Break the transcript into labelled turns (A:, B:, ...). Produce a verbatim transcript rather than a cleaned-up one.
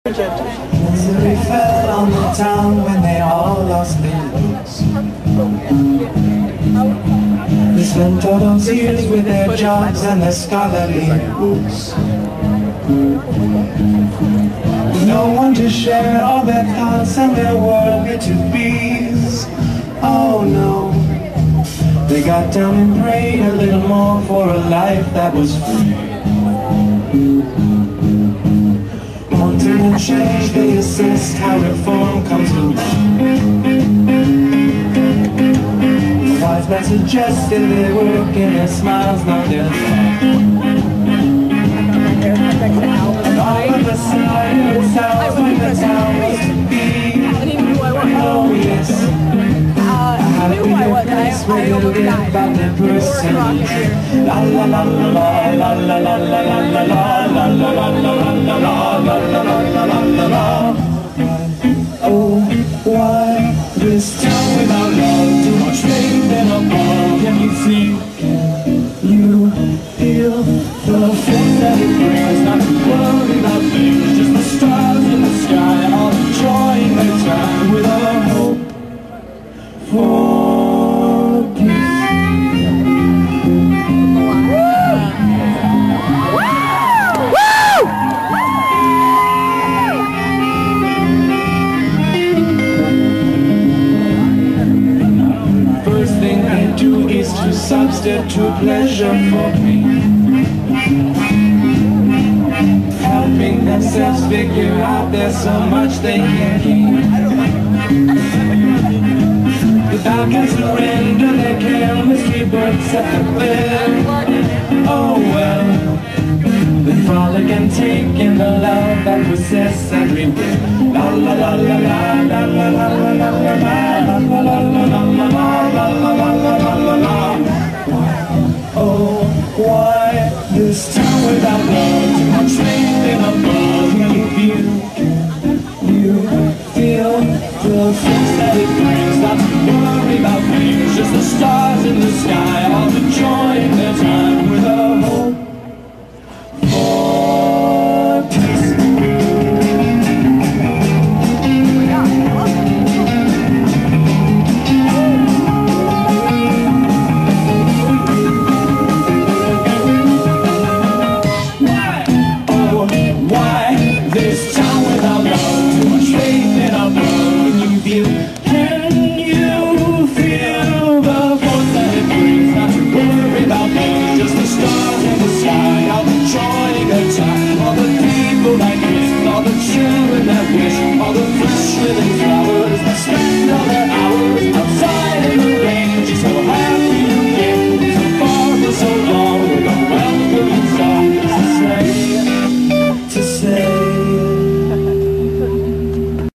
A: Misery fell on the town when they all lost their roots. They spent all those years with their jobs and their scholarly books. No one to share all their thoughts and their worldly to-be's. Oh no. They got down and prayed a little more for a life that was free. Wanting to change, they assist how reform comes along. A wise man suggested they work in their smiles, not their thoughts. And all of a sudden it sounds like the town was to be. Oh yes. I knew I was, I, I almost died. La la la la la la la la la la la la la la la. Oh, why this town without love? Too much faith in a ball. Can you see? Can you feel the force that it brings? Not to worry about things, just the stars in the sky, all enjoying their time with a hope for peace. First thing they do is to substitute pleasure for pain, helping themselves figure out there's so much they can gain. Without can surrender their chemistry books at the bed. Oh well, they frolic and take in the love that persists everywhere. La la la la la la la la la la la la la la la la la. Oh, why this town without love? Too much faith in a buzz. Can you feel? Can you feel the force that it brings? Not to worry about things, just the stars in the sky, all enjoying their time with a hope for peace. Why? Oh, why this town without love? Too much faith in a love. Can you feel? Can you feel the force that it brings? Not to worry about things, just the stars in the sky, all enjoying their time. All the people that kiss, all the children that wish, all the fresh living flowers.